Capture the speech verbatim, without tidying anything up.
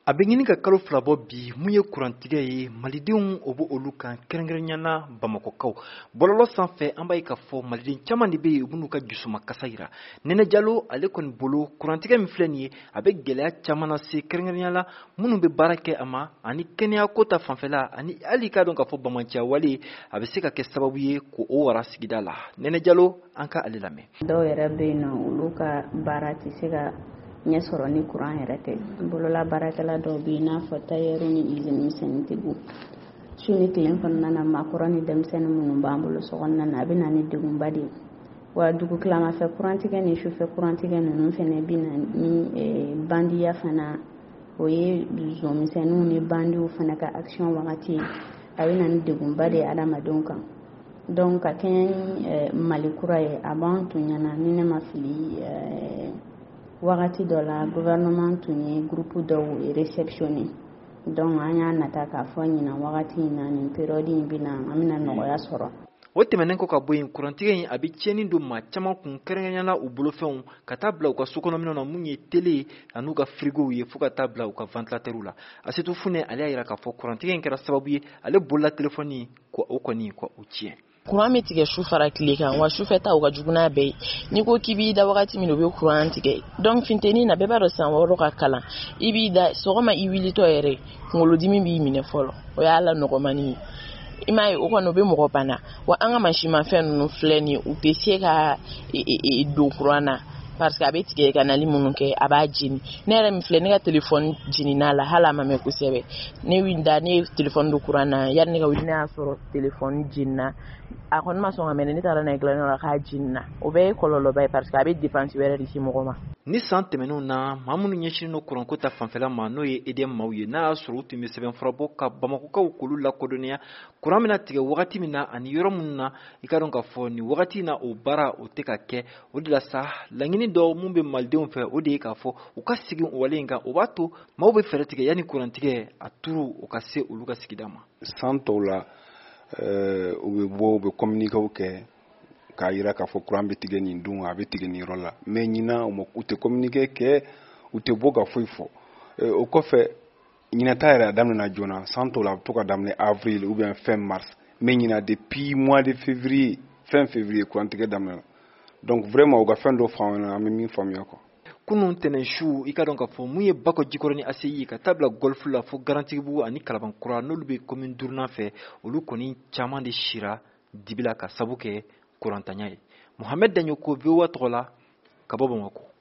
A bɛ ɲini ka kalo fila bɔ bi mun ye kurantigɛ ye malidenw o b'o olu kan kɛrɛnkɛrɛnɲana Bamakɔkaw bɔlɔlɔ sanfɛ an b'a ye k'a fɔ maliden caman de bɛ yen u b'u ka dusuma kasa yira. Nɛnɛ Jalo ale kɔni bolo kurantigɛ min filɛ nin ye a bɛ gɛlɛya caman lase kɛrɛnkɛrɛnɲana minnu bɛ baara kɛ a ma ani kɛnɛya ko ta fanfɛla ani hali k'a dɔn k'a fɔ bamaciya wale a bɛ se ka kɛ sababu ye k'o wara sigida la. Nɛnɛ Jalo an ka ale lamɛn. Dɔw yɛrɛ bɛ yen nɔ olu ka baara tɛ se ka ɲɛ sɔrɔ ni kuran yɛrɛ tɛ. Bolola baarakɛla dɔw bɛ yen n'a fɔ tailleur ni usine misɛnnintigiw su ni tile kɔnɔna na maakɔrɔ ni denmisɛnnin minnu b'an bolo so kɔnɔna na a bɛ na ni degunba de ye. Wa dugu tilamafɛ kurantigɛ ni sufɛ kurantigɛ ninnu fana bɛ na ni bandiya fana o ye zɔnmisɛnninw ni bandiw fana ka action wagati ye a bɛ na ni degunba de ye adamadenw kan. Donc ka kɛɲɛ ni Mali kura ye a b'an tun ɲɛna ni ne ma fili wagati dɔ la gouvernement tun ye groupe dɔw réceptionné donc an y'a nata k'a fɔ ɲina wagati in na nin période in bɛna an bɛna nɔgɔya sɔrɔ. O tɛmɛnen kɔ ka bɔ yen kurantigɛ in a bɛ tiɲɛni don maa caman kun kɛrɛnkɛrɛnyala u bolofɛnw ka taa bila u ka sokɔnɔminɛw na mun ye télé an'u ka frigow ye fo ka taa bila u ka ventilateurs la. Asetu Funɛ ale y'a jira k'a fɔ kurantigɛ in kɛra sababu ye ale bolola téléphone ko o kɔni ko o tiɲɛ. Kuran bɛ tigɛ su fara tile kan wa sufɛ ta u ka jugu n'a bɛɛ ye n'i ko k'i b'i da wagati min u bɛ kuran tigɛ donc funteni na bɛɛ b'a dɔn san wɔɔrɔ ka kalan i b'i da sɔgɔma i wulitɔ yɛrɛ kunkolodimi b'i minɛ fɔlɔ o y'a la nɔgɔmani ye i m'a ye o kɔni o bɛ mɔgɔ bana wa an ka mansimafɛn ninnu filɛ nin ye u tɛ se ka don kuran na parce que a bɛ tigɛ ka nali minnu kɛ a b'a jeni ne yɛrɛ min filɛ ne ka téléphone jenina la hali a ma mɛn kosɛbɛ ne wuli da ne ye téléphone don kuran na yanni ne ka wuli ne y'a sɔrɔ téléphone jenina a kɔni ma sɔn ka mɛn ne taara n'a ye dilaniyɔrɔ la k'a jenina o bɛɛ ye kɔlɔlɔba ye parce que a bɛ dépense wɛrɛ de se mɔgɔ ma. Ni san tɛmɛnenw na maa minnu ɲɛsinnen don kuranko ta fanfɛla ma n'o ye E D M maaw ye n'a y'a sɔrɔ u tun bɛ sɛbɛnfura bɔ ka Bamakokaw k'olu lakodɔnniya kuran bɛna tigɛ wagati min na ani yɔrɔ minnu na i ka dɔn k'a fɔ nin wagati in na o baara o tɛ ka kɛ o de la sa laɲini dɔ mun bɛ malidenw fɛ o de ye k'a fɔ u ka segin o wale in kan o b'a to maaw bɛ fɛɛrɛ tigɛ yanni kurantigɛ a turu o ka se olu ka sigida ma. San tɔw la u bɛ bɔ u bɛ communiquéw kɛ k'a jira k'a fɔ kuran bɛ tigɛ nin don a bɛ tigɛ nin yɔrɔ la mais ɲina u tɛ communiqué kɛ u tɛ bɔ ka foyi fɔ o kɔfɛ ɲinata yɛrɛ a daminɛna joona san tɔw la a bɛ to ka daminɛ avril ou bien fin mars mais ɲina depuis mois de février fin février kurantigɛ daminɛna donc vraiment u ka fɛn dɔ faamuya an bɛ min faamuya quoi. Kunun tɛnɛn su i ka dɔn k'a fɔ mun ye Bakɔ Jikɔrɔ ni A C I ka taa bila Golf la fo Garantigibugu ani Kalabankura n'olu bɛ commune duurunan fɛ olu kɔni caman de sira dibi la ka sabu kɛ kurantanya ye. Mohamed Daɲoko V O A tɔgɔ la ka bɔ Bamakɔ.